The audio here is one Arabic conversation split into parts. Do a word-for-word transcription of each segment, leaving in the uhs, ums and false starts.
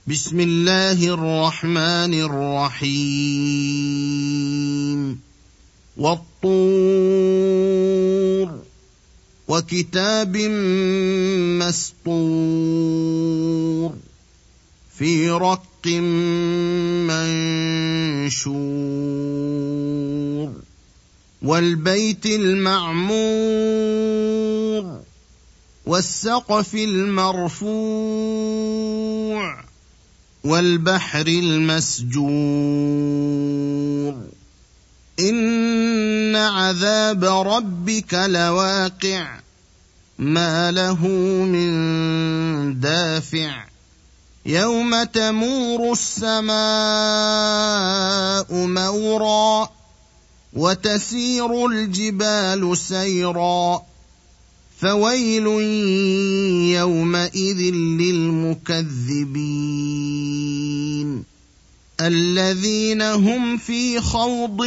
بسم الله الرحمن الرحيم والطور وكتاب مسطور في رق منشور والبيت المعمور والسقف المرفوع والبحر المسجور إن عذاب ربك لواقع ما له من دافع يوم تمور السماء مورا وتسير الجبال سيرا فويل يومئذ للمكذبين الذين هم في خوض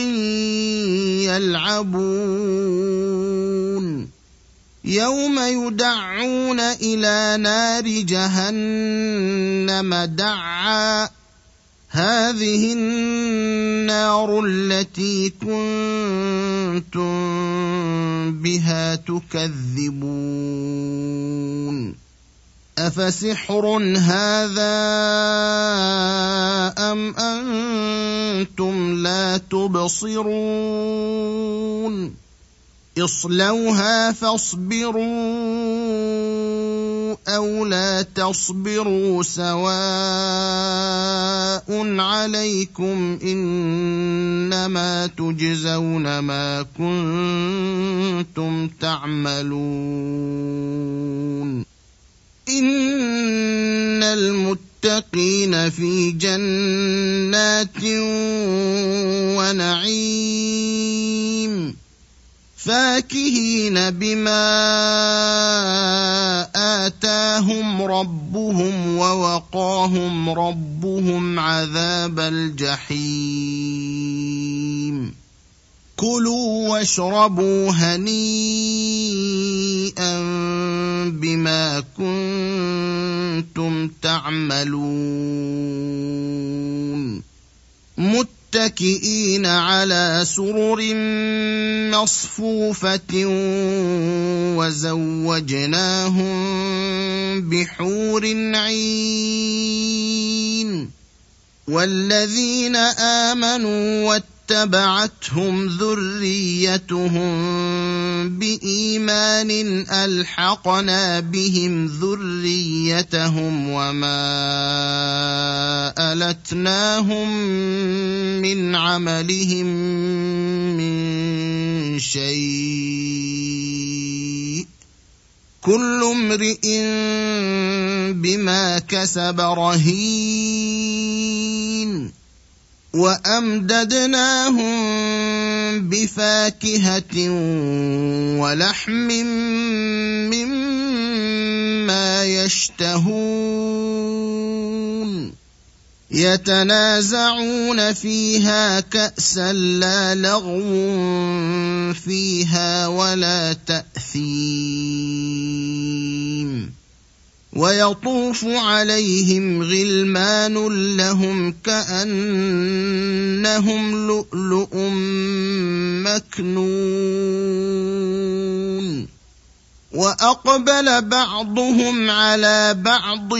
يلعبون يوم يدعون إلى نار جهنم دعا هذه النار التي كنتم بها تكذبون أفسحر هذا أم أنتم لا تبصرون اصلوها فاصبروا أو لا تصبروا سواء عليكم إنما تجزون ما كنتم تعملون إن المتقين في جنات ونعيم فاكهين بما آتاهم ربهم ووقاهم ربهم عذاب الجحيم كلوا واشربوا هنيئا بما كنتم تعملون متكئين على سرر مصفوفة وزوجناهم بحور عين والذين آمنوا واتبعتهم ذريتهم بإيمان ألحقنا بهم ذريتهم وما ألتناهم من عملهم من شيء كل امرئ بما كسب رهين وأمددناهم بفاكهة ولحم مما يشتهون يتنازعون فيها كأسا لا لغو فيها ولا تأثيم ويطوف عليهم غلمان لهم كأنهم لؤلؤ مكنون وأقبل بعضهم على بعض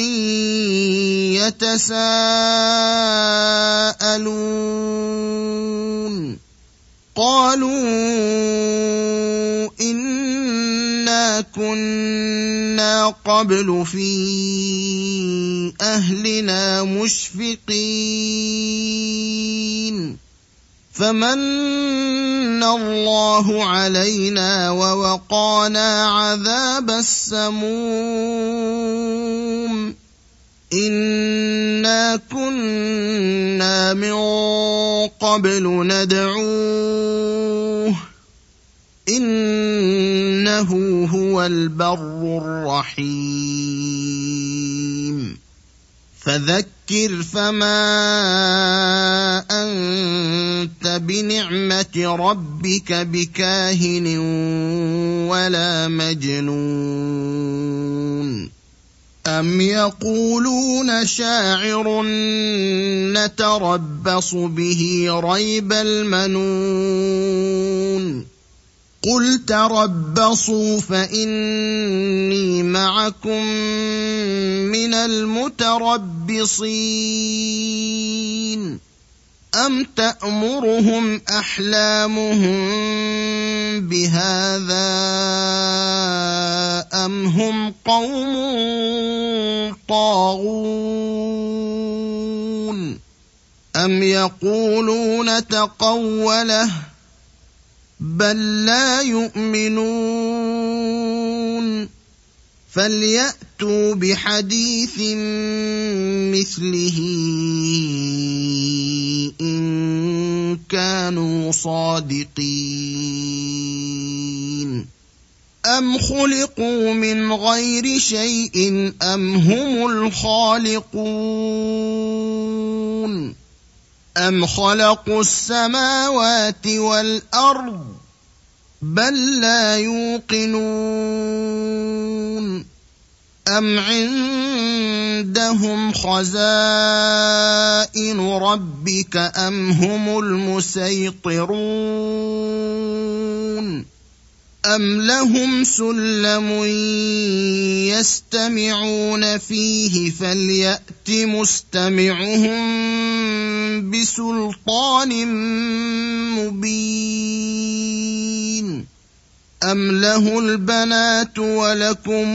يتساءلون قالوا إنا كنا قبل في أهلنا مشفقين فمن الله علينا ووقانا عذاب السموم إنا كنا من قبل ندعوه إنه هو البر الرحيم فذكر فما أنت بنعمة ربك بكاهن ولا مجنون أم يقولون شاعر نتربص به ريب المنون قل تربصوا فإني معكم من المتربصين أم تأمرهم أحلامهم بهذا أم هم قوم طاغون أم يقولون تقوله بل لا يؤمنون فليأتوا بحديث مثله إن كانوا صادقين أم خلقوا من غير شيء أم هم الخالقون أم خلقوا السماوات والأرض بل لا يوقنون أم عندهم خزائن ربك أم هم المسيطرون أم لهم سلم يستمعون فيه فليأت مستمعهم بسلطان مبين أم له البنات ولكم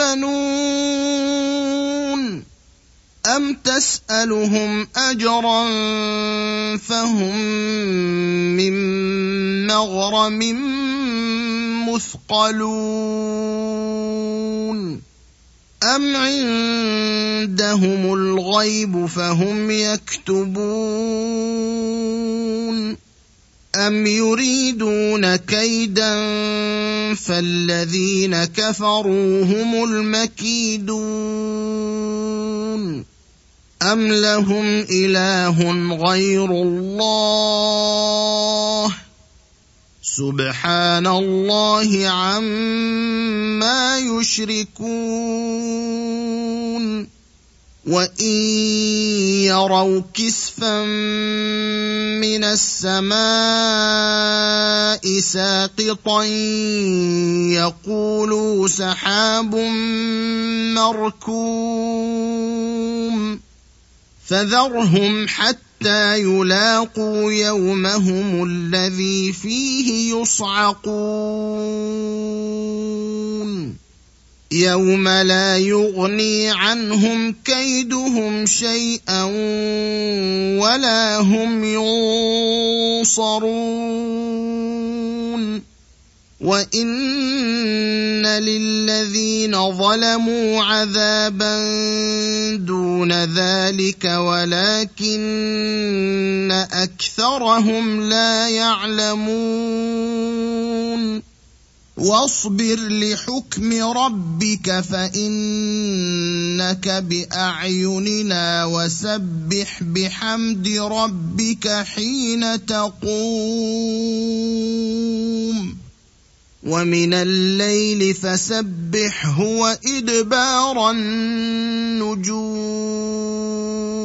البنون أم تسألهم أجرا فهم من مغرم مثقلون أم عندهم الغيب فهم يكتبون أم يريدون كيدا فالذين كفروا هم المكيدون أم لهم إله غير الله سبحان الله عما يشركون وإن يروا كسفا من السماء ساقطا يقولوا سحاب مركوم فذرهم حتى يلاقوا يومهم الذي فيه يصعقون يوم لا يغني عنهم كيدهم شيئا ولا هم ينصرون وإن للذين ظلموا عذابا دون ذلك ولكن أكثرهم لا يعلمون واصبر لحكم ربك فإنك بأعيننا وسبح بحمد ربك حين تقوم ومن الليل فسبحه وإدبار النجوم